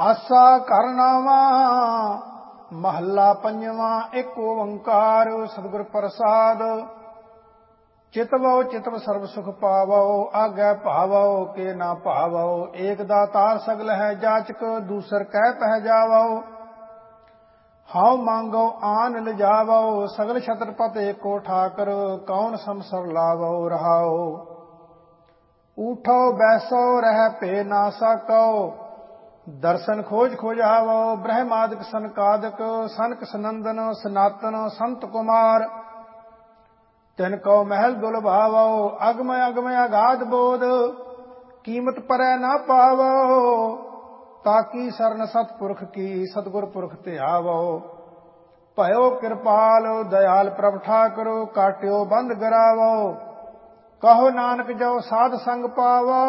ਆਸਾ ਕਰਨਾਵਾ ਮਹੱਲਾ ਪੰਜਵਾਂ। ਇੱਕ ਓੰਕਾਰ ਸਤਿਗੁਰ ਪ੍ਰਸਾਦ। ਚਿਤਵੋ ਚਿਤਵ ਸਰਬ ਸੁਖ ਪਾਵੋ, ਆਗੈ ਭਾਵੋ ਕੇ ਨਾ ਭਾਵੋ। ਏਕ ਦਾਤਾਰ ਸਗਲ ਹੈ ਜਾਚਕ, ਦੂਸਰ ਕਹਿ ਪਹਿ ਜਾਵੋ। ਹਉ ਮੰਗੋ ਆਨ ਲਿਜਾਵੋ, ਸਗਲ ਛਤਰਪਤ ਏਕੋ ਠਾਕਰ। ਕੌਣ ਸੰਸਰ ਲਾਵੋ ਰਹਾਓ। ਊਠੋ ਬੈਸੋ ਰਹਿ ਭੇ ਨਾ ਸਕੋ, ਦਰਸ਼ਨ ਖੋਜ ਖੋਜਾਵੋ। ਬ੍ਰਹਮਾਦਿਕ ਸਨਕਾਦਿਕ, ਸਨਕ ਸਨੰਦਨ ਸਨਾਤਨ ਸੰਤ ਕੁਮਾਰ। ਤਿਨ ਕੋ ਮਹਿਲ ਦੁਲਭਾਵੋ, ਅਗਮ ਅਗਮ ਅਗਾਧ ਬੋਧ। ਕੀਮਤ ਪਰੈ ਨਾ ਪਾਵੋ, ਤਾਕੀ ਸਰਨ ਸਤਪੁਰਖ ਕੀ। ਸਤਿਗੁਰ ਪੁਰਖ ਧਿਆਵੋ। ਭਇਓ ਕਿਰਪਾਲ ਦਇਆਲ ਪ੍ਰਭ ਠਾਕੁਰ, ਕਾਟਿਓ ਬੰਦ ਗਰਾਵੋ। ਕਹੋ ਨਾਨਕ ਜੋ ਸਾਧ ਸੰਗ ਪਾਵੋ,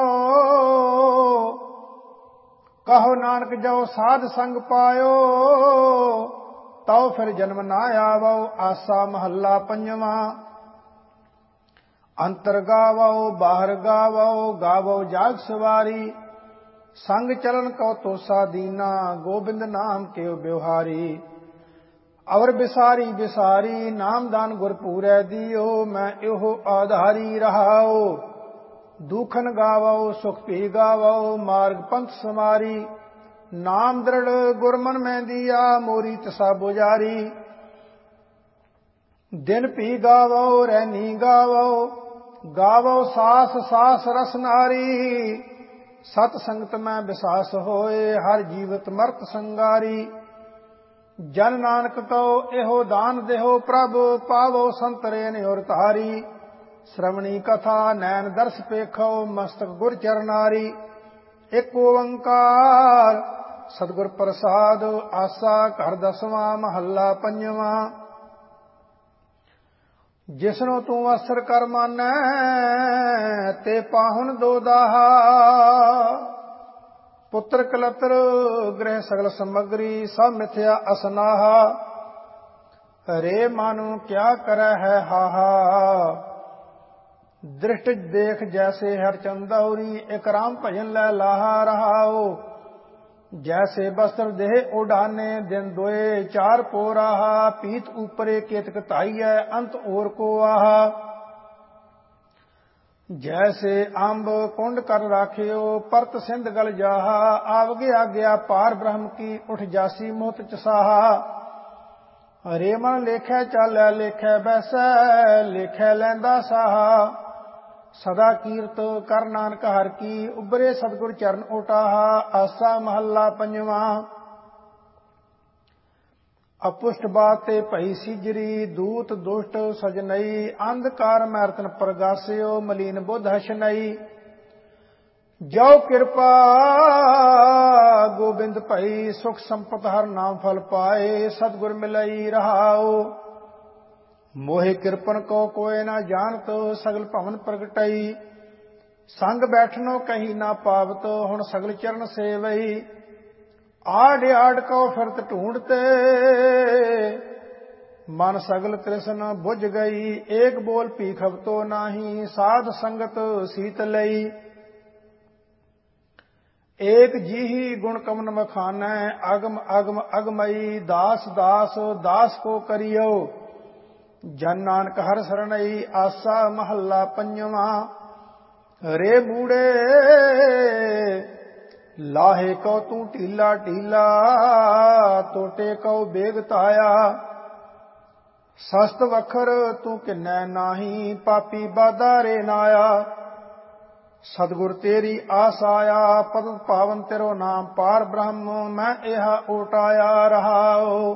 ਕਹੋ ਨਾਨਕ ਜੋ ਸਾਧ ਸੰਗ ਪਾਇਓ। ਤਉ ਫਿਰ ਜਨਮ ਨਾ ਆਵੋ। ਆਸਾ ਮਹੱਲਾ ਪੰਜਵਾਂ। ਅੰਤਰ ਗਾਵੋ ਬਾਹਰ ਗਾਵੋ, ਗਾਵੋ ਜਾਗ ਸਵਾਰੀ। ਸੰਗ ਚਲਨ ਕਉ ਤੋਸਾ ਦੀਨਾ, ਗੋਬਿੰਦ ਨਾਮ ਕਿਉ ਬਿਵਹਾਰੀ। ਅਵਰ ਬਿਸਾਰੀ ਬਿਸਾਰੀ, ਨਾਮਦਾਨ ਗੁਰ ਪੂਰੈ ਦਿਓ। ਮੈਂ ਇਹੋ ਆਧਾਰੀ ਰਹਾਓ। ਦੂਖਨ ਗਾਵੋ ਸੁਖ ਭੀ ਗਾਵੋ, ਮਾਰਗ ਪੰਥ ਸਮਾਰੀ। ਨਾਮ ਦ੍ਰਿੜ ਗੁਰਮਨ ਮੈਂ ਦੀਆ, ਮੋਰੀ ਤਸਾ ਬੁਜਾਰੀ। ਦਿਨ ਭੀ ਗਾਵੋ ਰੈਨੀ ਗਾਵੋ, ਗਾਵੋ ਸਾਸ ਸਾਸ ਰਸ ਨਾਰੀ। ਸਤ ਸੰਗਤ ਮੈਂ ਬਿਸਾਸ ਹੋਏ, ਹਰ ਜੀਵਤ ਮਰਤ ਸੰਗਾਰੀ। ਜਨ ਨਾਨਕ ਕਉ ਇਹੋ ਦਾਨ ਦੇਹੋ ਪ੍ਰਭ, ਪਾਵੋ ਸੰਤਰੇ ਨਿਉਰ ਧਾਰੀ। ਸ਼੍ਰਵਣੀ ਕਥਾ ਨੈਣ ਦਰਸ ਪੇਖੋ, ਮਸਤਕ ਗੁਰ ਚਰਨਾਰੀ। ਇੱਕ ਓੰਕਾਰ ਸਤਿਗੁਰ ਪ੍ਰਸਾਦ। ਆਸਾ ਘਰ ਦਸਵਾਂ ਮਹੱਲਾ ਪੰਜਵਾਂ। ਜਿਸਨੂੰ ਤੂੰ ਅਸਰ ਕਰ ਮਾਨੈ, ਤੇ ਪਾਹੁਨ ਦੋ ਦਾਹਾ। ਪੁੱਤਰ ਕਲਤਰ ਗ੍ਰਹਿ ਸਗਲ ਸਮਗਰੀ, ਸਭ ਮਿਥਿਆ ਅਸਨਾਹਾ। ਰੇ ਮਨੁ ਕਿਆ ਕਰੈ ਹੈ ਹਾਹਾ। ਦ੍ਰਿਸ਼ਟ ਦੇਖ ਜੈਸੇ ਹਰ ਚੰਦੌਰੀ, ਇਕ ਰਾਮ ਭਜਨ ਲੈ ਲਾਹਾ ਰਹਾਓ। ਜੈਸੇ ਬਸਤਰ ਦੇਹ ਉਡਾਨੇ, ਦਿਨ ਦੋਏ ਚਾਰ ਪੋਰਾਹਾ। ਪੀਤ ਊਪਰੇ ਕੇਤਕ ਧਾਈਐ, ਅੰਤ ਔਰ ਕੋ ਆਹਾ। ਜੈਸੇ ਅੰਬ ਕੁੰਡ ਕਰ ਰਾਖਿਓ, ਪਰਤ ਸਿੰਧ ਗਲ ਜਾਹਾ। ਆਵਗੇ ਆਗਿਆ ਪਾਰ ਬ੍ਰਹਮ ਕੀ, ਉਠ ਜਾਸੀ ਮੋਤ ਚਸਾਹਾ। ਰੇ ਮਨ ਲੇਖੈ ਚਾਲੈ ਲੇਖੈ ਬੈਸੈ, ਲੇਖੈ ਲੈਂਦਾ ਸਾਹਾ। ਸਦਾ ਕੀਰਤ ਕਰ ਨਾਨਕ ਹਰਿ ਕੀ, ਉਬਰੇ ਸਤਿਗੁਰ ਚਰਨ ਓਟਾਹਾ। ਆਸਾ ਮਹੱਲਾ ਪੰਜਵਾਂ। ਅਪੁਸ਼ਟ ਬਾਤ ਤੇ ਭਈ ਸਿਜਰੀ, ਦੂਤ ਦੁਸ਼ਟ ਸਜਨਈ। ਅੰਧਕਾਰ ਮੈ ਰਤਨ ਪ੍ਰਗਾਸਿਓ, ਮਲੀਨ ਬੁੱਧ ਹਸ਼ਨਈ। ਜੋ ਕਿਰਪਾ ਗੋਬਿੰਦ ਭਈ, ਸੁਖ ਸੰਪਤ ਹਰ ਨਾਮ ਫਲ ਪਾਏ। ਸਤਿਗੁਰ ਮਿਲਈ ਰਹਾਓ। ਮੋਹਿ ਕਿਰਪਨ ਕੋ ਕੋਇ ਨਾ ਜਾਣਤ, ਸਗਲ ਭਵਨ ਪ੍ਰਗਟਈ। ਸੰਗ ਬੈਠਨੋ ਕਹੀ ਨਾ ਪਾਵਤ, ਹੁਣ ਸਗਲ ਚਰਨ ਸੇਵਈ। ਆੜ ਆੜ ਕੋ ਫਿਰਤ ਢੂੰਡਤੇ, ਮਨ ਸਗਲ ਤ੍ਰਿਸ਼ਨ ਬੁਝ ਗਈ। ਏਕ ਬੋਲ ਭੀਖਵ ਤੋ ਨਾਹੀ, ਸਾਧ ਸੰਗਤ ਸੀਤ ਲਈ। ਏਕ ਜੀਹੀ ਗੁਣ ਕਮਨ ਵਖਾਨੈ, ਅਗਮ ਅਗਮ ਅਗਮਈ। ਦਾਸ ਦਾਸ ਦਾਸ ਕੋ ਕਰਿਓ, ਜਨ ਨਾਨਕ ਹਰਿ ਸਰਣਈ। ਆਸਾ ਮਹੱਲਾ ਪੰਜਵਾਂ। ਰੇ ਮੂੜੇ ਲਾਹੇ ਕਉ ਤੂੰ ਢੀਲਾ ਢੀਲਾ, ਟੋਟੇ ਕਉ ਬੇਗ ਧਾਇਆ। ਸਸਤ ਵਖਰ ਤੂੰ ਕਿੰਨੈ ਨਾਹੀ, ਪਾਪੀ ਬਾਧਾ ਰੇ ਨਾਇਆ। ਸਤਿਗੁਰ ਤੇਰੀ ਆਸ ਆਇਆ, ਪਤਿਤ ਪਾਵਨ ਤੇਰੋ ਨਾਮ ਪਾਰ ਬ੍ਰਹਮ। ਮੈਂ ਇਹਾ ਓਟਾਇਆ ਰਹਾਓ।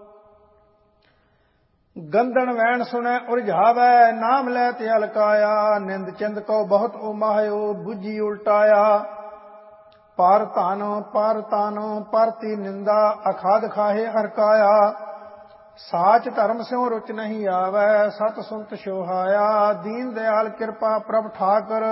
ਗੰਧਨ ਵੈਣ ਸੁਣੈ ਉਰਝਾਵੈ, ਨਾਮ ਲੈ ਤੇ ਅਲਕਾਇਆ। ਨਿੰਦ ਚਿੰਦ ਕਉ ਬਹੁਤ ਉਮਾਹਿਓ, ਬੁੱਝੀ ਉਲਟਾਇਆ। ਪਰ ਤਨ ਪਰਤੀ ਨਿੰਦਾ, ਅਖਾਦ ਖਾਹੇ ਹਰਕਾਇਆ। ਸਾਚ ਧਰਮ ਸਿਉ ਰੁਚ ਨਹੀਂ ਆਵੈ, ਸਤ ਸੁਨਤ ਸੋਹਾਇਆ। ਦੀਨ ਦਿਆਲ ਕਿਰਪਾ ਪ੍ਰਭ ਠਾਕਰ,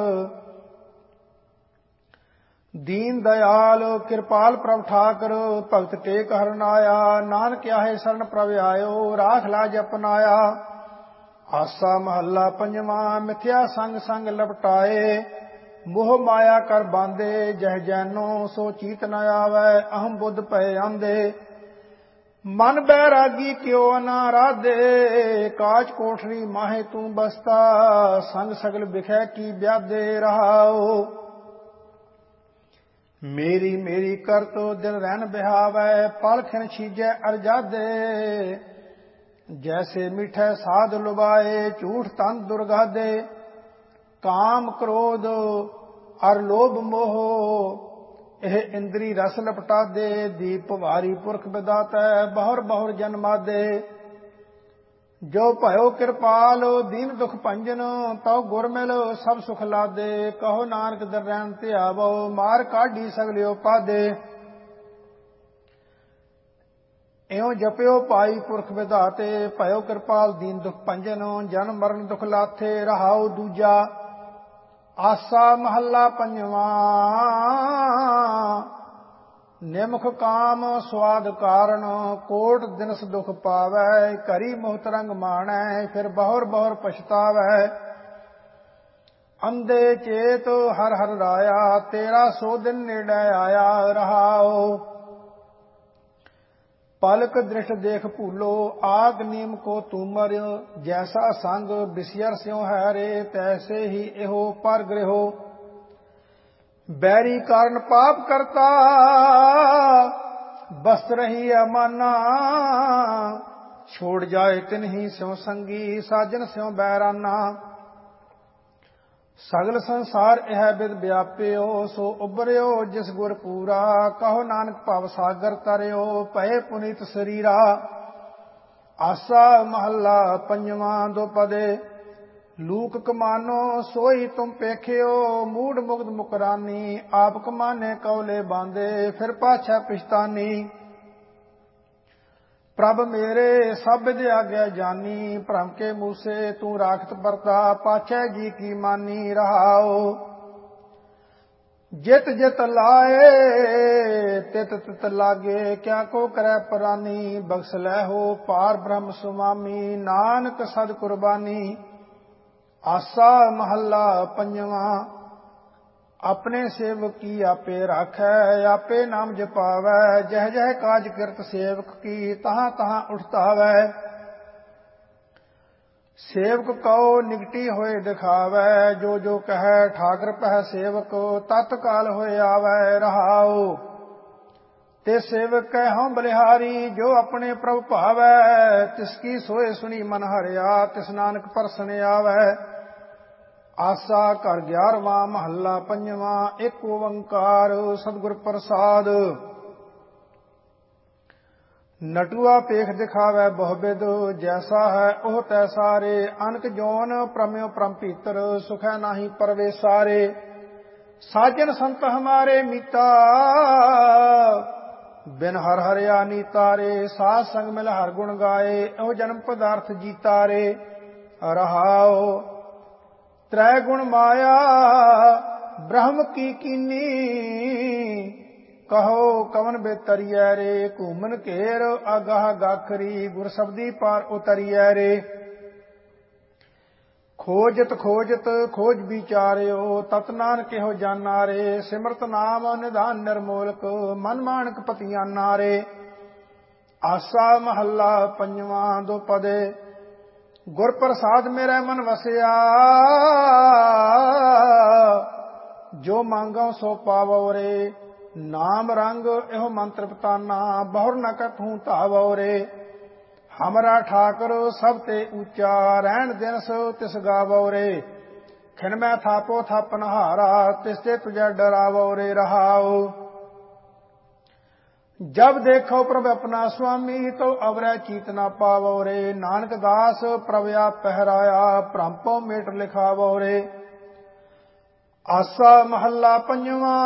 ਦੀਨ ਦਇਆਲ ਕਿਰਪਾਲ ਪ੍ਰਭ ਠਾਕਰ। ਭਗਤ ਟੇਕ ਹਰਨਾਇਆ, ਨਾਨਕ ਆਹੇ ਸਰਨ ਪ੍ਰਭ ਆਇਓ। ਰਾਖ ਲਾਜ ਅਪਨਾਇਆ। ਆਸਾ ਮਹੱਲਾ ਪੰਜਵਾਂ। ਮਿਥਿਆ ਸੰਗ ਸੰਗ ਲਪਟਾਏ, ਮੋਹ ਮਾਇਆ ਕਰ ਬਾਂਦੇ, ਜਹ ਜੈਨੋ ਸੋ ਚੀਤ ਨ ਆਵੈ, ਅਹੰ ਬੁੱਧ ਭਏ ਆਂਦੇ। ਮਨ ਬੈਰਾਗੀ ਕਿਉ ਨਾ ਰਾਧੇ, ਕਾਚ ਕੋਠਰੀ ਮਾਹੇ ਤੂੰ ਬਸਤਾ, ਸੰਗ ਸਗਲ ਬਿਖੈ ਕੀ ਵਿਆਦੇ ਰਹਾਓ। ਮੇਰੀ ਮੇਰੀ ਕਰਤੋ ਦਿਲ ਰਹਿਣ ਬਿਹਾਵੈ, ਪਲ ਖਿਨ ਛੀਜੈ ਅਰਜਾਦੇ। ਜੈਸੇ ਮਿਠੈ ਸਾਧ ਲੁਬਾਏ, ਝੂਠ ਤਨ ਦੁਰਗਾਦੇ। ਕਾਮ ਕ੍ਰੋਧ ਅਰ ਲੋਭ ਮੋਹ, ਇਹ ਇੰਦਰੀ ਰਸ ਲਪਟਾਦੇ। ਦੀਪ ਭਾਰੀ ਪੁਰਖ ਵਿਦਾਤੈ, ਬਹੁਰ ਬਹੁਰ ਜਨਮਾਦੇ। ਜੋ ਭਇਓ ਕਿਰਪਾਲ ਦੀਨ ਦੁਖ ਭੰਜਨ, ਤਉ ਗੁਰ ਮਿਲ ਸਭ ਸੁਖ ਲਾਦੇ। ਕਹੋ ਨਾਨਕ ਦਰੈਣ ਧਿਆਵੋ, ਮਾਰ ਕਾਢੀ ਸਗਲਿਓ ਪਾਦੇ। ਇਉ ਜਪਿਓ ਭਾਈ ਪੁਰਖ ਵਿਧਾਤੇ, ਭਇਓ ਕਿਰਪਾਲ ਦੀਨ ਦੁਖ ਭੰਜਨ। ਜਨਮ ਮਰਨ ਦੁਖ ਲਾਥੇ, ਰਹਾਉ ਦੂਜਾ। ਆਸਾ ਮਹੱਲਾ ਪੰਜਵਾਂ। ਨਿਮਖ ਕਾਮ ਸਵਾਦ ਕਾਰਨ, ਕੋਟ ਦਿਨਸ ਦੁਖ ਪਾਵੈ। ਘਰੀ ਮੁਹਤ ਰੰਗ ਮਾਣੈ, ਫਿਰ ਬਹੁਰ ਬਹੁਰ ਪਛਤਾਵੈ। ਅੰਧੇ ਚੇਤ ਹਰ ਹਰ ਰਾਇਆ, ਤੇਰਾ ਸੋ ਦਿਨ ਨੇੜੇ ਆਇਆ ਰਹਾਓ। ਪਲਕ ਦ੍ਰਿਸ਼ਟ ਦੇਖ ਭੂਲੋ, ਆਗ ਨੀਮ ਕੋ ਤੂਮਰ। ਜੈਸਾ ਸੰਗ ਬਿਸਿਅਰ ਸਿਉ ਹੈ ਰੇ, ਤੈਸੇ ਹੀ ਇਹੋ ਪਰ ਗ੍ਰਹਿਓ। ਬੈਰੀ ਕਾਰਨ ਪਾਪ ਕਰਤਾ, ਬਸਤ ਰਹੀ ਅਮਾਨਾ। ਛੋੜ ਜਾਏ ਤਿਨਹੀ ਸਿਉ ਸੰਗੀ, ਸਾਜਨ ਸਿਉ ਬੈਰਾਨਾ। ਸਗਲ ਸੰਸਾਰ ਇਹ ਬਿਦ ਵਿਆਪਿਓ, ਸੋ ਉਬਰਿਓ ਜਿਸ ਗੁਰ ਪੂਰਾ। ਕਹੋ ਨਾਨਕ ਭਵ ਸਾਗਰ ਤਰਿਓ, ਭਏ ਪੁਨੀਤ ਸਰੀਰਾ। ਆਸਾ ਮਹੱਲਾ ਪੰਜਵਾਂ ਦੁਪਦੇ। ਲੂਕ ਕਮਾਨੋ ਸੋਈ ਤੁਮ ਪੇਖਿਓ, ਮੂੜ ਮੁਗਧ ਮੁਕਰਾਨੀ। ਆਪ ਕਮਾਨੇ ਕੌਲੇ ਬਾਂਦੇ, ਫਿਰ ਪਾਛੈ ਪਿਛਤਾਨੀ। ਪ੍ਰਭ ਮੇਰੇ ਸਭ ਵਿਦ ਆਗਿਆ ਜਾਨੀ, ਭ੍ਰਮ ਕੇ ਮੂਸੇ ਤੂੰ ਰਾਖਤ ਵਰਤਾ। ਪਾਛੈ ਜੀ ਕੀ ਮਾਨੀ ਰਹਾਓ। ਜਿਤ ਜਿਤ ਲਾਏ ਤਿਤ ਤਿਤ ਲਾਗੇ, ਕਿਆ ਕੋ ਕਰੈ ਪਰਾਨੀ। ਬਖਸ਼ ਲੈ ਹੋ ਪਾਰ ਬ੍ਰਹਮ ਸੁਆਮੀ, ਨਾਨਕ ਸਦ ਕੁਰਬਾਨੀ। ਆਸਾ ਮਹੱਲਾ ਪੰਜਵਾਂ। ਆਪਣੇ ਸੇਵਕ ਕੀ ਆਪੇ ਰਾਖੈ, ਆਪੇ ਨਾਮ ਜਪਾਵੈ। ਜਹ ਜਹ ਕਾਜ ਕਿਰਤ ਸੇਵਕ ਕੀ, ਤਹਾਂ ਤਹਾਂ ਉਠਤਾਵੈ। ਸੇਵਕ ਕਉ ਨਿਗਟੀ ਹੋਏ ਦਿਖਾਵੈ, ਜੋ ਜੋ ਕਹੈ ਠਾਕਰ ਪਹਿ ਸੇਵਕ। ਤਤਕਾਲ ਹੋਏ ਆਵੈ ਰਹਾਉ। ਤੇ ਸੇਵਕ ਕੈ ਹਉ ਬਲਿਹਾਰੀ, ਜੋ ਆਪਣੇ ਪ੍ਰਭ ਭਾਵੈ। ਤਿਸ ਕੀ ਸੋਏ ਸੁਣੀ ਮਨ ਹਰਿਆ, ਤਿਸ ਨਾਨਕ ਪਰਸਨ ਆਵੈ। ਆਸਾ ਘਰ 11ਵਾਂ ਮਹੱਲਾ ਪੰਜਵਾਂ। ਇੱਕ ਓੰਕਾਰ ਸਤਿਗੁਰ ਪ੍ਰਸਾਦ। ਨਟੂਆ ਪੇਖ ਦਿਖਾਵੈ ਬਹੁ-ਬਿਦ, ਜੈਸਾ ਹੈ ਉਹ ਤੈਸਾ ਰੇ। ਅਨਕ ਜੋਨ ਪ੍ਰਮਿਓ ਪ੍ਰਮ ਭੀਤਰ, ਸੁਖੈ ਨਾਹੀ ਪਰਵੇਸਾਰੇ। ਸਾਜਨ ਸੰਤ ਹਮਾਰੇ ਮੀਤਾ, ਬਿਨ ਹਰ ਹਰਿਆ ਨੀਤਾ ਰੇ। ਸਾਧ ਸੰਗ ਮਿਲ ਹਰ ਗੁਣ ਗਾਏ, ਇਹੋ ਜਨਮ ਪਦਾਰਥ ਜੀਤਾ ਰੇ ਰਹਾਓ। ਤ੍ਰੈ ਗੁਣ ਮਾਇਆ ਬ੍ਰਹਮ ਕੀ ਕੀਨੀ, ਕਹੋ ਕਵਨ ਬੇਤਰੀਐ ਰੇ। ਘੂਮਨ ਘੇਰ ਅਗਾਹ ਗਾਖਰੀ, ਗੁਰ ਸਬਦੀ ਪਾਰ ਉਤਰੀਐ ਰੇ। ਖੋਜਤ ਖੋਜਤ ਖੋਜ ਵਿਚਾਰਿਓ, ਤਤ ਨਾਨਕ ਇਹੋ ਜਾਨਾ ਰੇ। ਸਿਮਰਤ ਨਾਮ ਨਿਧਾਨ ਨਿਰਮੋਲਕ, ਮਨ ਮਾਣਕ ਪਤੀਆਨਾ ਰੇ। ਆਸਾ ਮਹੱਲਾ ਪੰਜਵਾਂ ਦੁਪਦੇ। ਗੁਰ ਪ੍ਰਸਾਦ ਮੇਰੇ ਮਨ ਵਸਿਆ, ਜੋ ਮੰਗਉ ਸੋ ਪਾਵੋ ਰੇ। ਨਾਮ ਰੰਗ ਇਹੋ ਮੰਤਰ ਪਤਾਨਾ, ਬਹੁਰ ਨ ਕਥੂ ਧਾਵੋ ਰੇ। ਹਮਰਾ ਠਾਕੁਰ ਸਭ ਤੇ ਉੱਚਾ, ਰਹਿਣ ਦਿਨਸ ਤਿਸ ਗਾਵੋ ਰੇ। ਖਿਨ ਮੈਂ ਥਾਪੋ ਥਾਪਨਹਾਰਾ, ਤਿਸ ਤੇ ਤੁਝੈ ਡਰਾਵੋ ਰੇ ਰਹਾਉ। जब देखो प्रभ अपना स्वामी, तो अवरै चीत न पावो रे। नानक दास प्रभ आप पहराया, भ्रम मेट लिखावो रे। आसा महला पंजवां।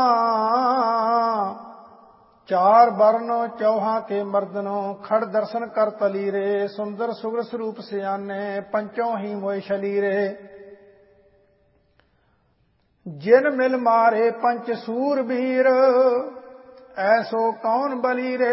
चार वर्ण चौहा के मर्दनों, खड़ दर्शन कर तली रे। सुंदर सुग्र स्वरूप सियाने, पंचों ही मोय छली रे। जिन मिल मारे पंच सूरबीर, ऐसो कौन बली रे।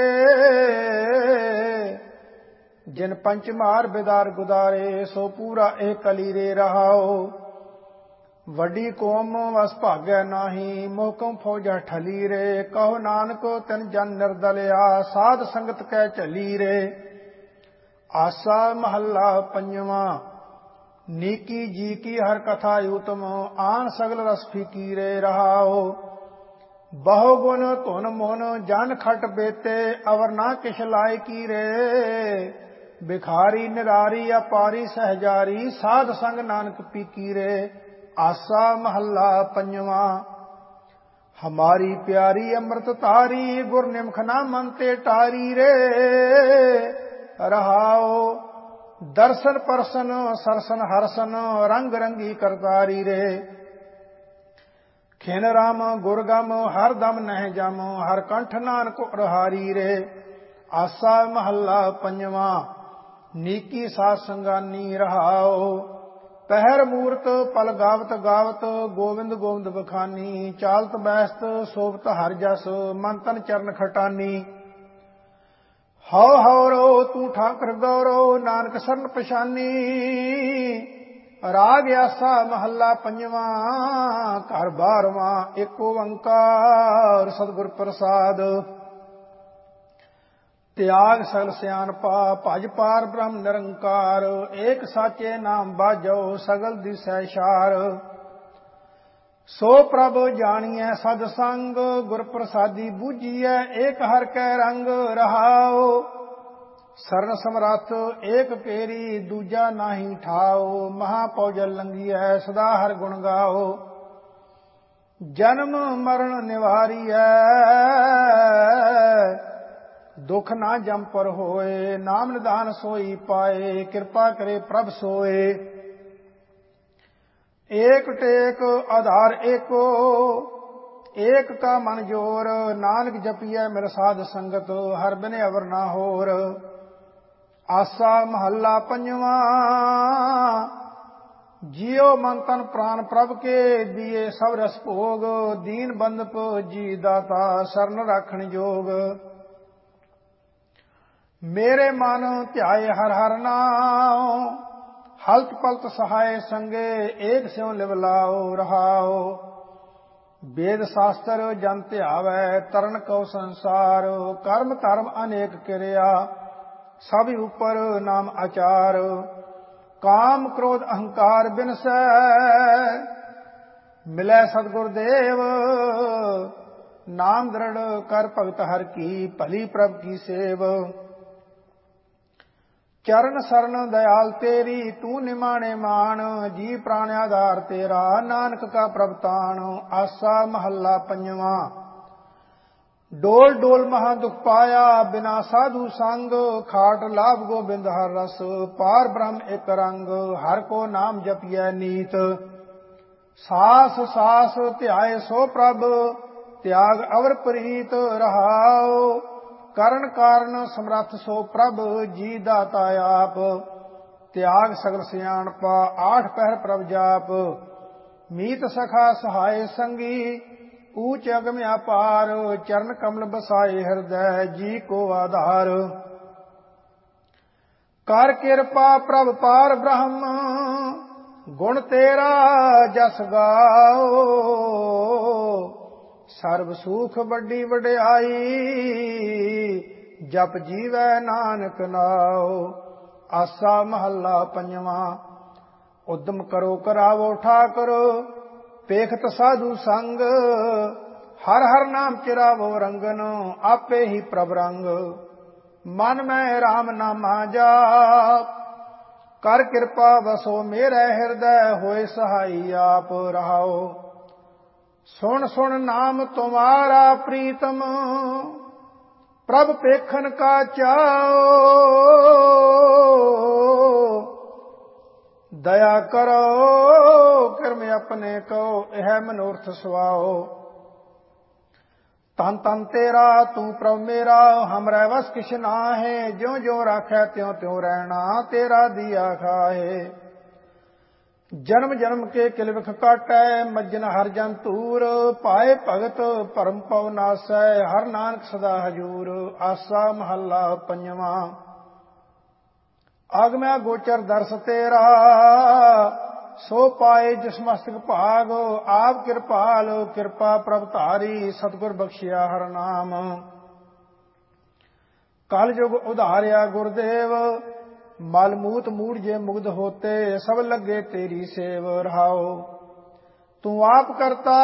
जिन पंच मार बिदार गुदारे, सो पूरा एक कली रे रहाओ। ਵੱਡੀ ਕੌਮ ਵਸ ਭਾਗੈ ਨਾਹੀ, ਮੋਹਕਮ ਫੌਜਾ ਠਲੀ ਰੇ। ਕਹੋ ਨਾਨਕ ਤਿਨ ਜਨ ਨਿਰਦਲਿਆ, ਸਾਧ ਸੰਗਤ ਕੈ ਝਲੀ ਰੇ। ਆਸਾ ਮਹੱਲਾ ਪੰਜਵਾਂ। ਨੀਕੀ ਜੀ ਕੀ ਹਰ ਕਥਾ ਊਤਮ, ਆਨ ਸਗਲ ਰਸ ਫੀਕੀਰੇ। ਰਹਾਓ ਬਹੁ ਗੁਣ ਧੁਨ ਮੋਨ, ਜਨ ਖਟ ਬੇਤੇ, ਅਵਰ ਨਾ ਕਿਛ ਲਾਇਕੀ ਰੇ। ਬਿਖਾਰੀ ਨਿਰਾਰੀ ਅਪਾਰੀ ਸਹਜਾਰੀ, ਸਾਧ ਸੰਗ ਨਾਨਕ ਪੀਕੀ ਰੇ। ਆਸਾ ਮਹੱਲਾ ਪੰਜਵਾਂ। ਹਮਾਰੀ ਪਿਆਰੀ ਅੰਮ੍ਰਿਤ ਧਾਰੀ, ਗੁਰ ਨਿਮਖ ਨਾ ਮਨ ਤੇ ਟਾਰੀ ਰੇ। ਰਹਾਓ ਦਰਸ਼ਨ ਪਰਸਨ ਸਰਸਨ ਹਰਸਨ, ਰੰਗ ਰੰਗੀ ਕਰਤਾਰੀ ਰੇ। ਖਿਨ ਰਾਮ ਗੁਰਗਮ, ਹਰ ਦਮ ਨਹਿ ਜਮ, ਹਰ ਕੰਠ ਨਾਨਕ ਰਹਾਰੀ ਰੇ। ਆਸਾ ਮਹੱਲਾ ਪੰਜਵਾਂ। ਨੀਕੀ ਸਾਧ ਸੰਗਾਨੀ। ਰਹਾਓ ਪਹਿਰ ਮੂਰਤ ਪਲ ਗਾਵਤ ਗਾਵਤ, ਗੋਵਿੰਦ ਗੋਬਿੰਦ ਬਖਾਨੀ। ਚਾਲਤ ਬੈਸਤ ਸੋਭਤ ਹਰ ਜਸ, ਮਨ ਤਨ ਚਰਨ ਖਟਾਨੀ। ਹਉ ਹਉ ਰੋ ਤੂੰ ਠਾਕਰ ਗੌਰੋ, ਨਾਨਕ ਸਰਨ ਪਛਾਨੀ। ਰਾਗ ਆਸਾ ਮਹੱਲਾ ਪੰਜਵਾਂ। ਘਰ ਬਾਰਵਾਂ। ਏਕ ਓੰਕਾਰ ਸਤਿਗੁਰ ਪ੍ਰਸਾਦ। ਤਿਆਗ ਸਗਲ ਸਿਆਣਪਾ, ਭਜ ਪਾਰ ਬ੍ਰਹਮ ਨਿਰੰਕਾਰ। ਏਕ ਸਾਚੇ ਨਾਮ ਬਾਝੋ, ਸਗਲ ਦਿਸੈ ਛਾਰ। ਸੋ ਪ੍ਰਭ ਜਾਣੀਐ ਸਦ ਸੰਗ, ਗੁਰ ਪ੍ਰਸਾਦੀ ਬੂਝੀਐ, ਏਕ ਹਰ ਕੈ ਰੰਗ। ਰਹਾਓ ਸਰਨ ਸਮਰੱਥ ਏਕ ਪੇਰੀ, ਦੂਜਾ ਨਾਹੀ ਠਾਓ। ਮਹਾ ਪੌਜਲ ਲੰਘੀਐ, ਸਦਾ ਹਰ ਗੁਣ ਗਾਓ। ਜਨਮ ਮਰਨ ਨਿਵਾਰੀਐ, ਦੁਖ ਨਾ ਜਮ ਪਰ ਹੋਏ। ਨਾਮ ਨਿਧਾਨ ਸੋਈ ਪਾਏ, ਕਿਰਪਾ ਕਰੇ ਪ੍ਰਭ ਸੋਏ। ਏਕ ਟੇਕ ਆਧਾਰ ਏਕੋ, ਏਕ ਕਾ ਮਨ ਜੋਰ। ਨਾਨਕ ਜਪੀਐ ਮਿਲ ਸਾਧ ਸੰਗਤ, ਹਰ ਬਿਨ ਅਵਰ ਨਾ ਹੋਰ। ਆਸਾ ਮਹੱਲਾ ਪੰਜਵਾਂ। ਜਿਉ ਮਨ ਤਨ ਪ੍ਰਾਨ ਪ੍ਰਭ ਕੇ, ਦੀਏ ਸਭ ਰਸ ਭੋਗ। ਦੀਨ ਬੰਦਪ ਜੀ ਦਾਤਾ, ਸਰਨ ਰਾਖਣ ਜੋਗ। ਮੇਰੇ ਮਨ ਧਿਆਏ ਹਰ ਹਰ ਨਾਉ, ਹਲਤ ਪਲਤ ਸਹਾਏ ਸੰਗੇ। ਏਕ ਸਿਉ ਲਿਵ ਲਾਓ। ਰਹਾਓ ਵੇਦ ਸ਼ਾਸਤਰ ਜਨ ਧਿਆਵੈ, ਤਰਨ ਕਉ ਸੰਸਾਰ। ਕਰਮ ਧਰਮ ਅਨੇਕ ਕਿਰਿਆ, ਸਭ ਉਪਰ ਨਾਮ ਆਚਾਰ। ਕਾਮ ਕ੍ਰੋਧ ਅਹੰਕਾਰ ਬਿਨਸੈ, ਮਿਲੈ ਸਤਿਗੁਰ ਦੇਵ। ਨਾਮ ਦ੍ਰਿੜ ਕਰ ਭਗਤ ਹਰ ਕੀ, ਭਲੀ ਪ੍ਰਭ ਕੀ ਸੇਵ। ਚਰਨ ਸਰਨ ਦਇਆਲ ਤੇਰੀ, ਤੂੰ ਨਿਮਾਣੇ ਮਾਨ। ਜੀ ਪ੍ਰਾਣ ਆਧਾਰ ਤੇਰਾ, ਨਾਨਕ ਕਾ ਪ੍ਰਭ ਤਾਣ। ਆਸਾ ਮਹੱਲਾ ਪੰਜਵਾਂ। ਡੋਲ ਡੋਲ ਮਹਾ ਦੁਖ ਪਾਇਆ, ਬਿਨਾ ਸਾਧੂ ਸੰਗ। ਖਾਟ ਲਾਭ ਗੋਬਿੰਦ ਹਰ ਰਸ, ਪਾਰ ਬ੍ਰਹਮ ਇਕ ਰੰਗ। ਹਰ ਕੋ ਨਾਮ ਜਪੀਐ ਨੀਤ, ਸਾਸ ਸਾਸ ਧਿਆਏ ਸੋ ਪ੍ਰਭ। ਤਿਆਗ ਅਵਰ ਪ੍ਰੀਤ। ਰਹਾਓ ਕਰਨ ਕਾਰਨ ਸਮਰੱਥ ਸੋ ਪ੍ਰਭ, ਜੀ ਦਾਤਾ ਆਪ। ਤਿਆਗ ਸਗਲ ਸਿਆਣਪਾ, ਆਠ ਪਹਿਰ ਪ੍ਰਭ ਜਾਪ। ਮੀਤ ਸਖਾ ਸਹਾਏ ਸੰਗੀ, ਊਚ ਅਗਮ ਅਪਾਰ। ਚਰਨ ਕਮਲ ਬਸਾਏ ਹਿਰਦੈ, ਜੀ ਕੋ ਆਧਾਰ। ਕਰ ਕਿਰਪਾ ਪ੍ਰਭ ਪਾਰ ਬ੍ਰਹਮ, ਗੁਣ ਤੇਰਾ ਜਸ ਗਾਓ। ਸਰਬ ਸੁਖ ਵੱਡੀ ਵਡਿਆਈ, ਜਪ ਜੀਵੈ ਨਾਨਕ ਨਾਉ। ਆਸਾ ਮਹੱਲਾ ਪੰਜਵਾਂ। ਉਦਮ ਕਰੋ ਕਰਾਵੋ ਠਾਕੁਰ, ਪੇਖਤ ਸਾਧੂ ਸੰਗ। ਹਰ ਹਰ ਨਾਮ ਚਿਰਾਵੋ ਰੰਗਨ, ਆਪੇ ਹੀ ਪ੍ਰਭ ਰੰਗ। ਮਨ ਮੈਂ ਰਾਮ ਨਾਮਾ ਜਾਪ, ਕਰ ਕਿਰਪਾ ਵਸੋ ਮੇਰੇ ਹਿਰਦੈ। ਹੋਏ ਸਹਾਈ ਆਪ। ਰਹਾਓ ਸੁਣ ਸੁਣ ਨਾਮ ਤੁਮਾਰਾ ਪ੍ਰੀਤਮ, ਪ੍ਰਭ ਪੇਖਨ ਕਾ ਚਾਓ। ਦਇਆ ਕਰੋ ਕਿਰਮ ਆਪਣੇ ਕੋ, ਇਹ ਮਨੋਰਥ ਸੁਆਓ। ਤਨ ਤਨ ਤੇਰਾ ਤੂੰ ਪ੍ਰਭ ਮੇਰਾ, ਹਮਰੇ ਵਸ ਕਿਛ ਨਾਹਿ। ਜਿਉ ਜਿਉ ਰਾਖੈ ਤਿਉ ਤਿਉ ਰਹਿਣਾ, ਤੇਰਾ ਦੀਆ ਖਾਏ। ਜਨਮ ਜਨਮ ਕੇ ਕਿਲਵਿਖ ਕਾਟੈ, ਮੱਜਨ ਹਰ ਜਨ ਧੂਰ। ਪਾਏ ਭਗਤ ਭਰਮ ਪਉ ਨਾਸੈ, ਹਰ ਨਾਨਕ ਸਦਾ ਹਜੂਰ। ਆਸਾ ਮਹੱਲਾ ਪੰਜਵਾਂ। ਆਗਮੈ ਗੋਚਰ ਦਰਸ ਤੇਰਾ, ਸੋ ਪਾਏ ਜਿਸ ਮਸਤਕ ਭਾਗ। ਆਪ ਕਿਰਪਾਲ ਕਿਰਪਾ ਪ੍ਰਭ ਧਾਰੀ, ਸਤਿਗੁਰ ਬਖਸ਼ਿਆ ਹਰ ਨਾਮ। ਕਲ ਯੁਗ ਉਧਾਰਿਆ ਗੁਰਦੇਵ, ਮਲ ਮੂਤ ਮੂੜ ਜੇ ਮੁਗਧ ਹੋਤੇ। ਸਭ ਲੱਗੇ ਤੇਰੀ ਸੇਵ ਰਹਾਓ। ਤੂੰ ਆਪ ਕਰਤਾ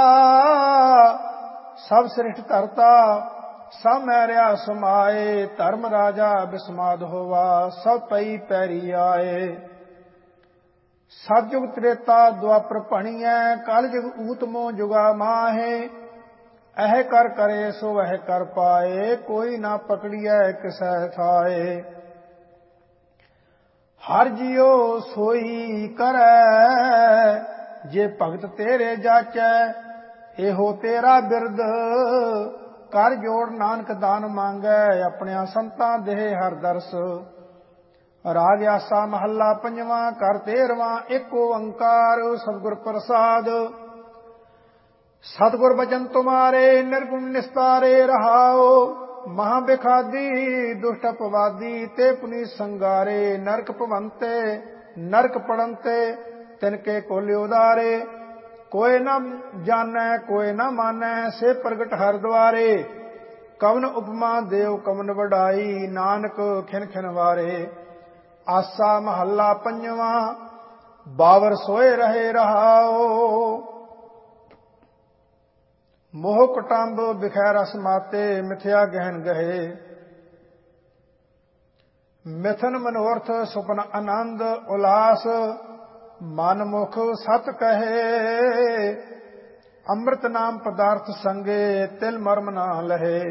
ਸਭ ਸ੍ਰਿਸ਼ਟ ਧਰਤਾ, ਸਭ ਮੈਰਿਆ ਸਮਾਏ। ਧਰਮ ਰਾਜਾ ਬਿਸਮਾਦ ਹੋਵਾ, ਸਭ ਪਈ ਪੈਰੀ ਆਏ। ਸਤਿਯੁਗ ਤ੍ਰੇਤਾ ਦੁਆਪਰ ਭਣੀਐ, ਕਲ ਯੁਗ ਊਤਮੋ ਜੁਗਾ ਮਾਹੇ। ਇਹ ਕਰ ਕਰੇ ਸੋ ਵਹ ਕਰ ਪਾਏ, ਕੋਈ ਨਾ ਪਕੜੀਐ ਕਿਸੈ ਥਾਏ। ਹਰ ਜਿਉ ਸੋਈ ਕਰੈ, ਜੇ ਭਗਤ ਤੇਰੇ ਜਾਚੈ। ਇਹੋ ਤੇਰਾ ਬਿਰਦ ਕਰ ਜੋੜ, ਨਾਨਕ ਦਾਨ ਮੰਗੈ। ਆਪਣਿਆਂ ਸੰਤਾਂ ਦੇਹ ਹਰ ਦਰਸ। ਰਾਗ ਆਸਾ ਮਹੱਲਾ ਪੰਜਵਾਂ, ਕਰ 13ਵਾਂ, ਏਕ ਓੰਕਾਰ ਸਤਿਗੁਰ ਪ੍ਰਸਾਦ। ਸਤਿਗੁਰ ਬਚਨ ਤੁਮਾਰੇ, ਨਿਰਗੁਣ ਨਿਸਤਾਰੇ ਰਹਾਓ। ਮਹਾ ਬਿਖਾਦੀ ਦੁਸ਼ਟ ਅਪਵਾਦੀ, ਤੇ ਪੁਨੀਤ ਸੰਗਾਰੇ। ਨਰਕ ਭਵੰਤੇ ਨਰਕ ਪੜੰਤੇ, ਤਿਨਕੇ ਕੋਲਿ ਉਦਾਰੇ। ਕੋਇ ਨ ਜਾਣੈ ਕੋਇ ਨ ਮਾਨੈ, ਸੇ ਪ੍ਰਗਟ ਹਰ ਦੁਆਰੇ। ਕਵਨ ਉਪਮਾ ਦੇਵ ਕਵਨ ਵਡਾਈ, ਨਾਨਕ ਖਿਨ ਖਿਨ ਵਾਰੇ। ਆਸਾ ਮਹੱਲਾ ਪੰਜਵਾਂ, ਬਾਵਰ ਸੋਏ ਰਹੇ ਰਹਾਓ। ਮੋਹ ਕੁਟੰਬ ਬਿਖੈ ਰਸ ਮਾਤੇ, ਮਿਥਿਆ ਗਹਿਨ ਗਹੇ। ਮਿਥਨ ਮਨੋਰਥ ਸੁਪਨ ਆਨੰਦ, ਉਲਾਸ ਮਨ ਮੁਖ ਸਤ ਕਹੇ। ਅੰਮ੍ਰਿਤ ਨਾਮ ਪਦਾਰਥ ਸੰਗੇ, ਤਿਲ ਮਰਮ ਨਾ ਲਹੇ।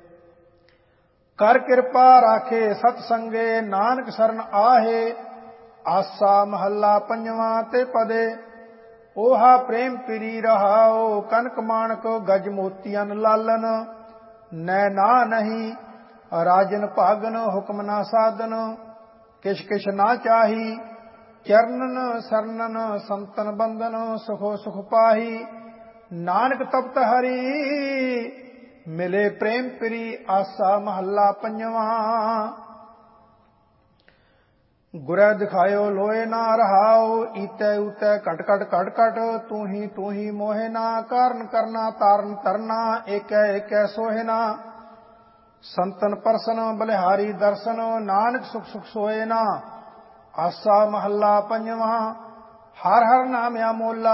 ਕਰ ਕਿਰਪਾ ਰਾਖੇ ਸਤ ਸੰਗੇ, ਨਾਨਕ ਸਰਨ ਆਹੇ। ਆਸਾ ਮਹੱਲਾ ਪੰਜਵਾਂ, ਤੇ ਪਦੇ ਓਹਾ ਪ੍ਰੇਮ ਪਿਰੀ ਰਹਾਓ। ਕਨਕ ਮਾਣਕ ਗਜ ਮੋਤੀਆਂ ਲਾਲਨ, ਨੈ ਨਾ ਨਹੀਂ ਰਾਜਨ ਭਾਗਨ। ਹੁਕਮ ਨਾ ਸਾਧਨ, ਕਿਛ ਕਿਛ ਨਾ ਚਾਹੀ। ਚਰਨਨ ਸਰਨਨ ਸੰਤਨ ਬੰਦਨ, ਸੁਖੋ ਸੁਖ ਪਾਹੀ। ਨਾਨਕ ਤਪਤ ਹਰੀ, ਮਿਲੇ ਪ੍ਰੇਮ ਪਿਰੀ। ਆਸਾ ਮਹੱਲਾ ਪੰਜਵਾਂ, ਗੁਰੈ ਦਿਖਾਇਓ ਲੋਏ ਨਾ ਰਹਾਓ। ਈਤੈ ਊਤੈ ਘਟ ਘਟ ਘਟ ਘਟ, ਤੂੰ ਹੀ ਮੋਹਿ ਨਾ। ਕਾਰਨ ਕਰਨਾ ਤਾਰਨ ਤਰਨਾ, ਏਕੈ ਏਕੈ ਸੋਹਿ ਨਾ। ਸੰਤਨ ਪਰਸਨ ਬਲਿਹਾਰੀ ਦਰਸ਼ਨ, ਨਾਨਕ ਸੁਖ ਸੁਖ ਸੋਏ ਨਾ। ਆਸਾ ਮਹੱਲਾ ਪੰਜਵਾਂ, ਹਰ ਹਰ ਨਾਮ ਅਮੋਲਾ।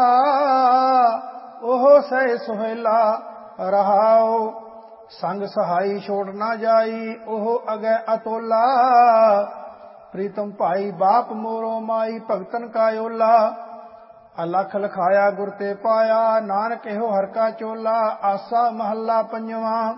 ਉਹ ਸਹਿ ਸੁਹੇਲਾ ਰਹਾਓ। ਸੰਗ ਸਹਾਈ ਛੋੜ ਨਾ ਜਾਈ, ਉਹ ਅਗੈ ਅਤੋਲਾ। ਪ੍ਰੀਤਮ ਭਾਈ ਬਾਪ ਮੋਰੋ ਮਾਈ, ਭਗਤਨ ਕਾ ਓਲਾ। ਅਲਖ ਲਖਾਇਆ ਗੁਰ ਤੇ ਪਾਇਆ, ਨਾਨਕ ਇਹੋ ਹਰ ਕਾ ਚੋਲਾ। ਆਸਾ ਮਹੱਲਾ ਪੰਜਵਾਂ,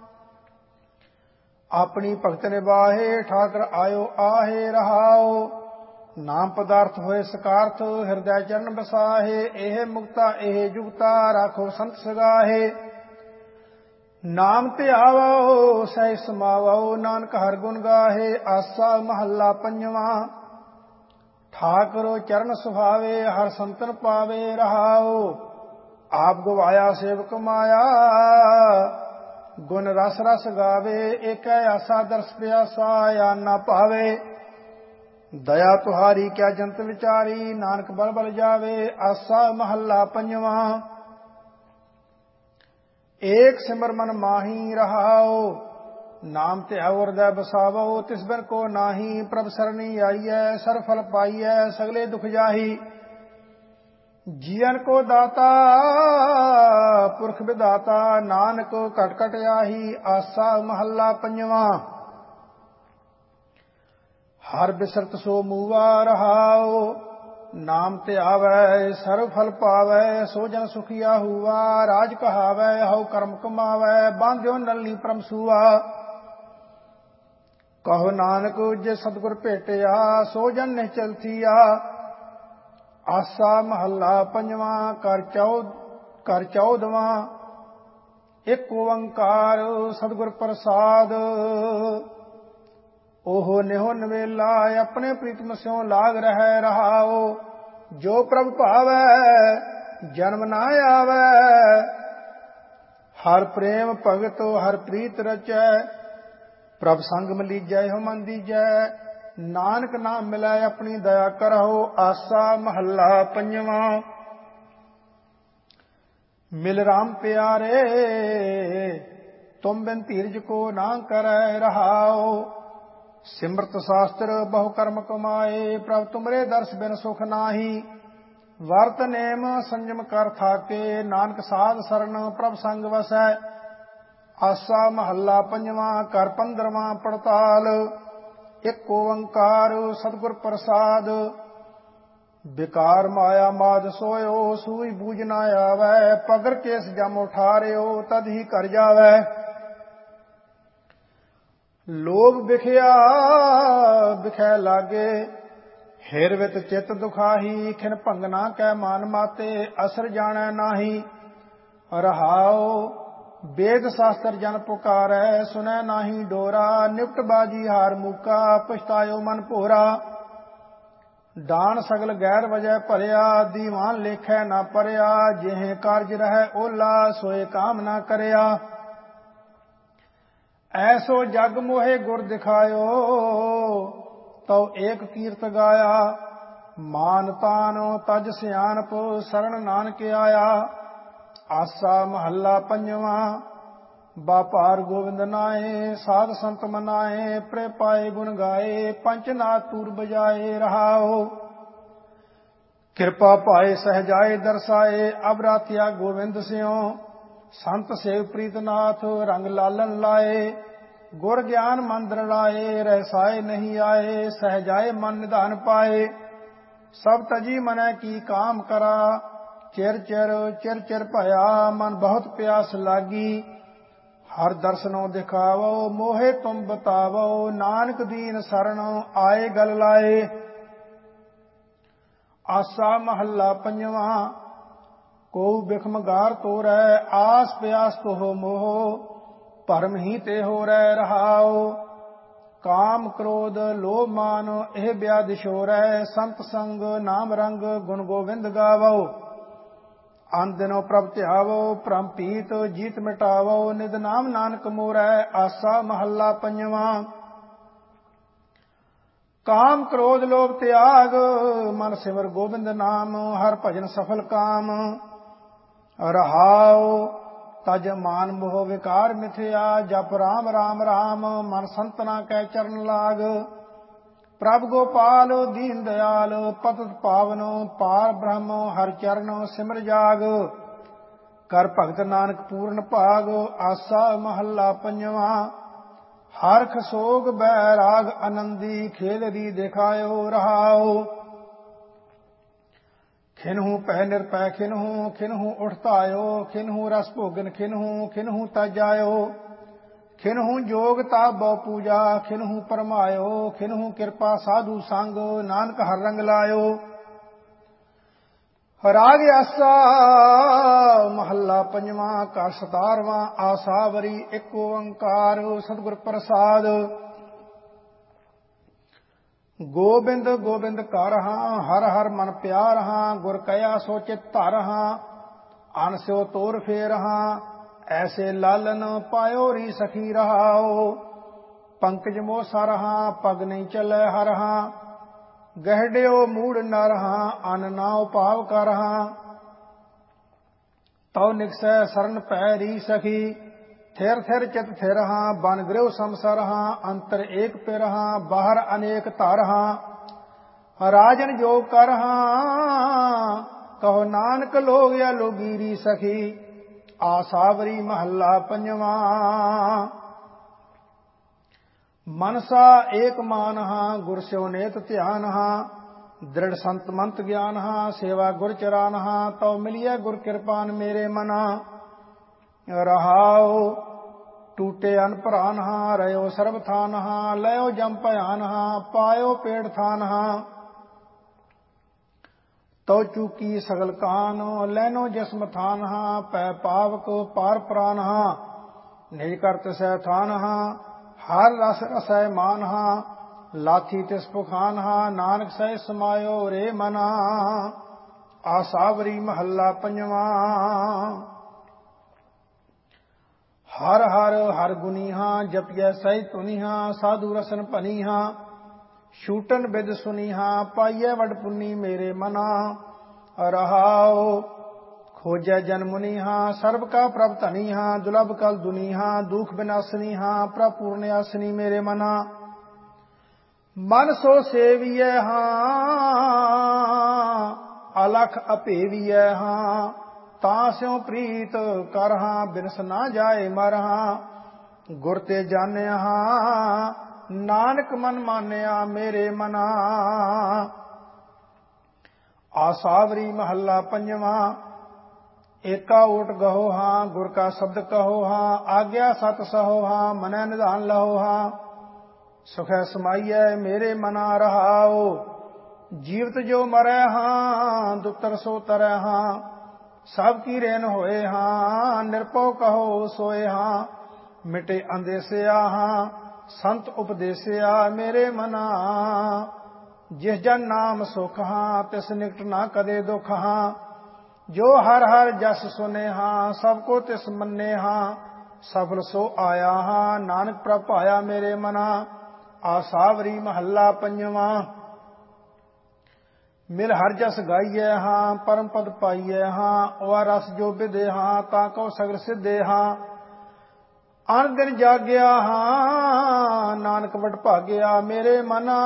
ਆਪਣੀ ਭਗਤ ਨਿਵਾਹੇ, ਠਾਕਰ ਆਇਓ ਆਹੇ ਰਹਾਓ। ਨਾਮ ਪਦਾਰਥ ਹੋਏ ਸਕਾਰਥ, ਹਿਰਦੈ ਚਰਨ ਬਸਾਹੇ। ਇਹ ਮੁਕਤਾ ਇਹ ਜੁਗਤਾ, ਰਾਖੋ ਸੰਤ ਸਗਾਹੇ। ਨਾਮ ਧਿਆਵੋ ਸਹਿ ਸਮਾਵੋ, ਨਾਨਕ ਹਰ ਗੁਣ ਗਾਹੇ। ਆਸਾ ਮਹੱਲਾ ਪੰਜਵਾਂ, ਠਾਕੁਰ ਚਰਨ ਸੁਭਾਵੇ, ਹਰ ਸੰਤਨ ਪਾਵੇ ਰਹਾਓ। ਆਪ ਗਵਾਇਆ ਸੇਵਕ ਮਾਇਆ, ਗੁਣ ਰਸ ਰਸ ਗਾਵੇ। ਏਕੈ ਆਸਾ ਦਰਸ ਪਿਆਸਾ, ਆ ਨਾ ਭਾਵੇ। ਦਇਆ ਤੁਹਾਰੀ ਕਿਆ ਜੰਤ ਵਿਚਾਰੀ, ਨਾਨਕ ਬਲ ਬਲ ਜਾਵੇ। ਆਸਾ ਮਹੱਲਾ ਪੰਜਵਾਂ, ਏਕ ਸਿਮਰ ਮਨ ਮਾਹੀ ਰਹਾਓ। ਨਾਮ ਧਿਆਵੋ ਹਿਰਦੈ ਬਸਾਵੋ, ਤਿਸ ਬਿਨ ਕੋ ਨਾਹੀ। ਪ੍ਰਭ ਸਰਣੀ ਆਈਐ, ਸਰ ਫਲ ਪਾਈਐ, ਸਗਲੇ ਦੁਖ ਜਾਹੀ। ਜੀਵਨ ਕੋ ਦਾਤਾ ਪੁਰਖ ਵਿਦਾਤਾ, ਨਾਨਕ ਘਟ ਘਟ ਆਹੀ। ਆਸਾ ਮਹੱਲਾ ਪੰਜਵਾਂ, ਹਰ ਬਿਸਰਤ ਸੋ ਮੂਆ ਰਹਾਓ। ਨਾਮ ਧਿਆਵੈ ਸਰਬ ਫਲ ਪਾਵੈ, ਸੋ ਜਨ ਸੁਖੀਆ ਹੂਆ। ਰਾਜ ਕਹਾਵੈ ਹਉ ਕਰਮ ਕਮਾਵੈ, ਬਾਂਧਿਓ ਨਲਨੀ ਪਰਮ ਸੂਆ। ਕਹੋ ਨਾਨਕ ਜੇ ਸਤਿਗੁਰ ਭੇਟਿਆ, ਸੋ ਜਨ ਨਿਹਚਲ ਥੀਆ। ਆਸਾ ਮਹੱਲਾ ਪੰਜਵਾਂ, ਕਰ ਚੌਦਵਾਂ, ਏਕ ਓੰਕਾਰ ਸਤਿਗੁਰ ਪ੍ਰਸਾਦ। ਉਹ ਨਿਹੋ ਨਵੇਲਾ, ਆਪਣੇ ਪ੍ਰੀਤਮ ਸਿਉ ਲਾਗ ਰਹਿ ਰਹਾਓ। ਜੋ ਪ੍ਰਭ ਭਾਵੈ ਜਨਮ ਨਾ ਆਵੈ, ਹਰ ਪ੍ਰੇਮ ਭਗਤ ਹਰ ਪ੍ਰੀਤ ਰਚੈ। ਪ੍ਰਭ ਸੰਗ ਮਲੀਜੈ ਹੋ ਮਨ ਦੀਜੈ, ਨਾਨਕ ਨਾਮ ਮਿਲੈ ਆਪਣੀ ਦਇਆ ਕਰਹੁ। ਆਸਾ ਮਹੱਲਾ ਪੰਜਵਾਂ। ਮਿਲ ਰਾਮ ਪਿਆਰੇ ਤੁਮ ਬਿਨ ਧੀਰਜ ਕੋ ਨਾ ਕਰੈ ਰਹਾਉ। ਸਿਮਰਤ ਸ਼ਾਸਤਰ ਬਹੁ ਕਰਮ ਕਮਾਏ ਪ੍ਰਭ ਤੁਮਰੇ ਦਰਸ ਬਿਨ ਸੁਖ ਨਾਹੀ। ਵਰਤ ਨੇਮ ਸੰਜਮ ਕਰ ਥਾਕੇ ਨਾਨਕ ਸਾਧ ਸਰਨ ਪ੍ਰਭ ਸੰਗ ਵਸੈ। ਆਸਾ ਮਹੱਲਾ ਪੰਜਵਾਂ। ਘਰ 15ਵਾਂ ਪੜਤਾਲ। ਇੱਕ ਓੰਕਾਰ ਸਤਿਗੁਰ ਪ੍ਰਸਾਦ। ਬਿਕਾਰ ਮਾਇਆ ਮਾਦ ਸੋਇਓ ਸੂਈ ਬੂਝ ਨਾ ਆਵੈ। ਪਗਰ ਕੇਸ ਜਮ ਉਠਾਰਿਓ ਤਦ ਹੀ ਕਰ ਜਾਵੈ। ਲੋਭ ਵਿਖਿਆ ਵਿਖੈ ਲਾਗੇ ਹਿਰ ਵਿਤ ਚਿਤ ਦੁਖਾਹੀ। ਖਿਨ ਭੰਗਨਾ ਕੈ ਮਾਨ ਮਾਤੇ ਅਸਰ ਜਾਣੈ ਨਾਹੀ। ਰਹਾਉ ਵੇਦ ਸ਼ਾਸਤਰ ਜਨ ਪੁਕਾਰੈ ਸੁਨੈ ਨਾਹੀ ਡੋਰਾ। ਨਿਪਟ ਬਾਜੀ ਹਾਰ ਮੂਕਾ ਪਛਤਾਇਓ ਮਨ ਭੋਰਾ। ਦਾਨ ਸਗਲ ਗੈਰ ਵਜੈ ਭਰਿਆ ਦੀਵਾਨ ਲੇਖੈ ਨਾ ਪਰਿਆ। ਜਿਹੇ ਕਾਰਜ ਰਹਿ ਓਲਾ ਸੋਏ ਕਾਮ ਨਾ ਕਰਿਆ। ਐਸੋ ਜਗ ਮੋਹਿ ਗੁਰ ਦਿਖਾਇਓ ਤਉ ਏਕ ਕੀਰਤ ਗਾਇਆ। ਮਾਨ ਤਾਨ ਤਜ ਸਿਆਣਪ ਸਰਣ ਨਾਨਕ ਆਇਆ। ਆਸਾ ਮਹੱਲਾ ਪੰਜਵਾਂ। ਬਾਪਾਰ ਗੋਬਿੰਦ ਨਾਏ ਸਾਧ ਸੰਤ ਮਨਾਏ। ਪ੍ਰੇ ਪਾਏ ਗੁਣ ਗਾਏ ਪੰਚ ਨਾਦ ਤੂਰ ਬਜਾਏ। ਰਹਾਉ ਕਿਰਪਾ ਪਾਏ ਸਹਜਾਏ ਦਰਸਾਏ। ਅਬ ਰਾਥਿਆ ਗੋਬਿੰਦ ਸਿਉ ਸੰਤ ਸੇਵ ਪ੍ਰੀਤਨਾਥ ਰੰਗ ਲਾਲਨ ਲਾਏ। ਗੁਰ ਗਿਆਨ ਮੰਦਰ ਲਾਏ ਰਹਿਸਾਏ ਨਹੀਂ ਆਏ। ਸਹਜਾਏ ਮਨ ਨਿਧਾਨ ਪਾਏ ਸਭ ਤਜੀ ਮਨੈ ਕੀ ਕਾਮ ਕਰਾ। ਚਿਰ ਚਿਰ ਭਇਆ ਮਨ ਬਹੁਤ ਪਿਆਸ ਲਾਗੀ। ਹਰ ਦਰਸ਼ਨੋਂ ਦਿਖਾਵੋ ਮੋਹਿ ਤੁਮ ਬਤਾਵੋ। ਨਾਨਕ ਦੀਨ ਸਰਣ ਆਏ ਗਲ ਲਾਏ। ਆਸਾ ਮਹੱਲਾ ਪੰਜਵਾਂ। ਕੋ ਬਿਖਮ ਗਾਰ ਤੋਰੈ ਆਸ ਪਿਆਸ ਤੋਹ ਮੋਹ। ਭਰਮ ਹੀ ਤੇ ਹੋ ਰਹਿ ਰਹਾਉ। ਕਾਮ ਕ੍ਰੋਧ ਲੋਭ ਮਾਨ ਇਹ ਬਿਆਦ ਸ਼ੋਰੈ। ਸੰਤ ਸੰਗ ਨਾਮ ਰੰਗ ਗੁਣ ਗੋਬਿੰਦ ਗਾਵੋ। ਅੰਨ ਦਿਨੋ ਪ੍ਰਭ ਧਿਆਵੋ ਭ੍ਰਮ ਪੀਤ ਜੀਤ ਮਿਟਾਵੋ। ਨਿਦ ਨਾਮ ਨਾਨਕ ਮੋਰੈ। ਆਸਾ ਮਹੱਲਾ ਪੰਜਵਾਂ। ਕਾਮ ਕ੍ਰੋਧ ਲੋਭ ਤਿਆਗ ਮਨ ਸਿਮਰ ਗੋਬਿੰਦ ਨਾਮ। ਹਰ ਭਜਨ ਸਫਲ ਕਾਮ। ਰਹਾਉ ਤਜ ਮਾਨ ਮੋਹ ਵਿਕਾਰ ਮਿਥਿਆ। ਜਪ ਰਾਮ ਰਾਮ ਰਾਮ ਮਨ ਸੰਤਨਾ ਕੈ ਚਰਨ ਲਾਗ। ਪ੍ਰਭ ਗੋਪਾਲ ਦੀਨ ਦਿਆਲ ਪਤਿਤ ਪਾਵਨ ਪਾਰ ਬ੍ਰਹਮ ਹਰਿ ਚਰਨ ਸਿਮਰ ਜਾਗ। ਕਰ ਭਗਤ ਨਾਨਕ ਪੂਰਨ ਭਾਗ। ਆਸਾ ਮਹੱਲਾ ਪੰਜਵਾਂ। ਹਰਖ ਸੋਗ ਬੈਰਾਗ ਆਨੰਦੀ ਖੇਲ ਦੀ ਦਿਖਾਇਓ। ਰਹਾਉ ਖਿਨਹੂ ਪੈ ਨਿਰਪੈ ਖਿਨਹੂ ਉਠਤਾਇਓ। ਖਿਨਹੂ ਰਸ ਭੋਗਨ ਖਿਨਹੂ ਤਜ ਆਇਓ। ਖਿਨਹੂ ਜੋਗ ਤਾਪ ਬਹੁ ਪੂਜਾ ਖਿਨਹੂ ਪਰਮਾਇਓ। ਖਿਨਹੂ ਕਿਰਪਾ ਸਾਧੂ ਸੰਗ ਨਾਨਕ ਹਰ ਰੰਗ ਲਾਇਓ। ਰਾਗ ਆਸਾ ਮਹੱਲਾ ਪੰਜਵਾਂ। ਘਰ 17ਵਾਂ। ਆਸਾਵਰੀ ਇੱਕ ਓੰਕਾਰ ਸਤਿਗੁਰ ਪ੍ਰਸਾਦ। ਗੋਬਿੰਦ ਗੋਬਿੰਦ ਕਰ ਹਾਂ ਹਰ ਹਰ ਮਨ ਪਿਆਰ ਹਾਂ। ਗੁਰ ਕਹਿਆ ਸੋ ਚਿਤ ਧਰ ਹਾਂ ਅਨ ਸਿਓ ਤੋਰ ਫੇਰ ਹਾਂ। ਐਸੇ ਲਾਲਨ ਪਾਇਓ ਰੀ ਸਖੀ। ਰਹਾਉ ਪੰਕਜ ਮੋਹ ਸਰ ਹਾਂ ਪਗ ਨਹੀਂ ਚੱਲੈ ਹਰ ਹਾਂ। ਗਹਿੜਿਓ ਮੂੜ ਨਰ ਹਾਂ ਅਨ ਨਾ ਉਪਾਵ ਕਰ ਹਾਂ। ਤਉ ਨਿਕਸੈ ਸਰਨ ਪੈ ਰੀ ਸਖੀ। ਥਿਰ ਥਿਰ ਚਿਤ ਥਿਰ ਹਾਂ ਬਨ ਗ੍ਰਹਿ ਸੰਸਰ ਹਾਂ। ਅੰਤਰ ਏਕ ਪਿਰ ਹਾਂ ਬਾਹਰ ਅਨੇਕ ਧਰ ਹਾਂ। ਰਾਜਨ ਜੋਗ ਕਰ ਹਾਂ ਕਹੋ ਨਾਨਕ ਲੋਗ ਅਲੋਗੀ ਰੀ ਸਖੀ। ਆਸਾਵਰੀ ਮਹੱਲਾ ਪੰਜਵਾਂ। ਮਨਸਾ ਏਕ ਮਾਨ ਹਾਂ ਗੁਰ ਸਿਓ ਨੇਤ ਧਿਆਨ ਹਾਂ। ਦ੍ਰਿੜ ਸੰਤ ਮੰਤ ਗਿਆਨ ਹਾਂ ਸੇਵਾ ਗੁਰ ਚਰਾਨ ਹਾਂ। ਤਉ ਮਿਲਿਐ ਗੁਰ ਕਿਰਪਾਨ ਮੇਰੇ ਮਨਾ। ਰਹਾਉ ਟੂਟੇ ਅਨ ਭਰਾਨ ਹਾਂ ਰਹਿਓ ਸਰਬ ਥਾਨ ਹਾਂ। ਲਇਓ ਜਮ ਭਿਆਨ ਹਾਂ ਪਾਇਓ ਪੇੜ ਥਾਨ ਹਾਂ। ਤਉ ਚੂਕੀ ਸਗਲ ਕਾਨ ਲੈਨੋ ਜਿਸਮ ਥਾਨ ਹਾਂ। ਪੈ ਪਾਵਕ ਪਾਰ ਪ੍ਰਾਨ ਹਾਂ ਨਿਜ ਕਰਤ ਸਹਿ ਥਾਨ ਹਾਂ। ਹਰ ਰਸ ਰਸੈ ਮਾਨ ਹਾਂ ਲਾਥੀ ਤਿਸ ਪੁਖਾਨ ਹਾਂ। ਨਾਨਕ ਸਹਿ ਸਮਾਇਓ ਰੇ ਮਨਾ। ਆਸਾਵਰੀ ਮਹੱਲਾ ਪੰਜਵਾਂ। ਹਰ ਹਰ ਹਰ ਗੁਨੀ ਹਾਂ ਜਪਿਐ ਸਹਿਜ ਧੁਨੀ ਹਾਂ। ਸਾਧੂ ਰਸਨ ਭਨੀ ਹਾਂ ਛੂਟਨ ਬਿਦ ਸੁਨੀਹਾ ਪਾਈਐ ਵਡ ਪੁੰਨੀ ਮੇਰੇ ਮਨਾ ਰਹਾਉ खोजै जन मुनिहा सर्व का प्रभ धनीहा दुलभ कल दुनीहा दुख बिनासनीहा प्रभ पूर्णयासनी मेरे मना मन सो सेविय हाँ अलख अपेविय हाँ तास्यों प्रीत कर हाँ बिनस ना जाए मर हाँ गुर ते जाने हाँ नानक मन मान्या मेरे मना आसावरी महला पंजवा एका ओट गहो हाँ गुर का शब्द कहो हाँ आज्ञा सत सहो हाँ मनै निधान लहो हाँ सुखै समाइय मेरे मना रहाओ जीवत जो मरै हाँ दुतर सो तरह हाँ सब की रेन होए हाँ निरपौ कहो सोए हाँ मिटे अंदेसिया हाँ संत उपदेसिया मेरे मना जिस जन नाम सुख हाँ तिस निकट ना कदे दुख हाँ जो हर हर जस सुने हाँ सबको तिस मन्ने हाँ सफल सो आया हाँ नानक प्रभ पाया मेरे मना आसावरी महला पंजवा मिल हर जस गाइए हाँ परम पद पाइए हाँ और रस जो विदे हाँ ताको सगर सिद्धे हाँ अन दिन जाग्या हाँ नानक वट भाग्या मेरे मना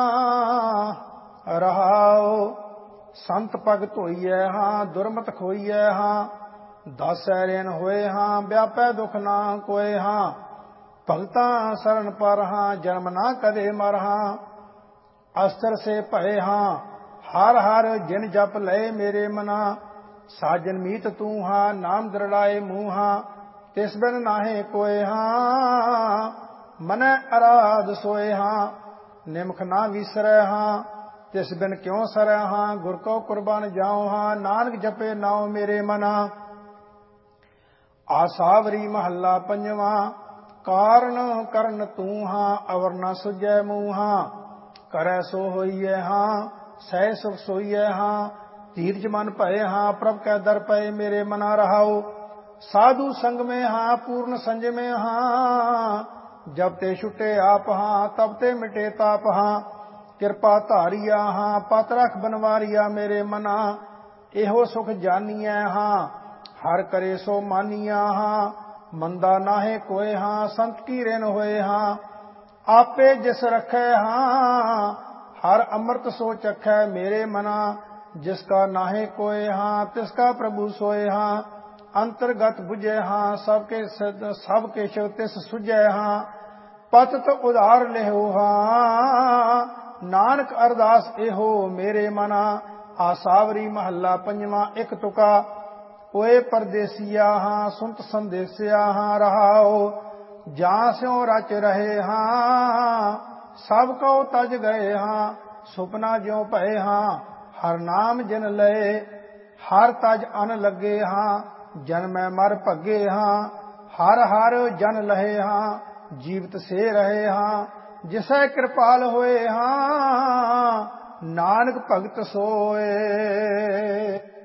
रहाओ संत भगत होइए हाँ दुर्मत खोइए हाँ दस रेन होए हाँ व्यापै दुख ना कोय हाँ भगता शरण पर हाँ जन्म ना कदे मर हाँ अस्त्र से भय हाँ हर हर जिन जप लय मेरे मना साजन मीत तू हाँ नाम दृढ़ाए मुँह हाँ तिस बिन नाहे कोय हाँ मनै अराध सोए हाँ निमख ना विसरै हाँ तिस बिन क्यों सरै हाँ गुर को कुर्बान जाओ हाँ नानक जपे नाओ मेरे मना आसावरी महला पंजवा कारण करन तू हाँ अवर न सुजै मुँह हाँ करै सो होइए हाँ सह सुख सोइए हाँ धीरज मन भय हाँ प्रभ कै दर पए मेरे मना रहाओ साधु संग में हाँ पूर्ण संज में हाँ जब ते छुटे आप हाँ तब ते मिटे ताप हाँ कृपा धारिया हाँ पत रख बनवारिया मेरे मना एहो सुख जानिया हाँ हर करे सो मानिया हाँ मंदा नाहे कोय हाँ संत की रेन होए हाँ आपे जिस रखे हाँ हर अमृत सो चखै मेरे मना जिसका नाहे कोय हाँ तिसका प्रभु सोए हाँ अंतर्गत बुझे हाँ सबके शिव तिस सुझै हाँ पतत उधार लेहो हाँ नानक अरदास एहो मेरे मना आसावरी महला पंजवा एक तुका ओए परदेसिया हाँ सुनत संदेसिया हाँ रहाओ जां स्यों रच रहे हाँ सब को तज गए हाँ सुपना ज्यों भय हाँ हर नाम जिन लए हर तज अन लगे हाँ जन मैं मर भगे हाँ हर हर जन लहे हाँ जीवित से रहे हाँ जिसै कृपाल होए हाँ नानक भगत सोए।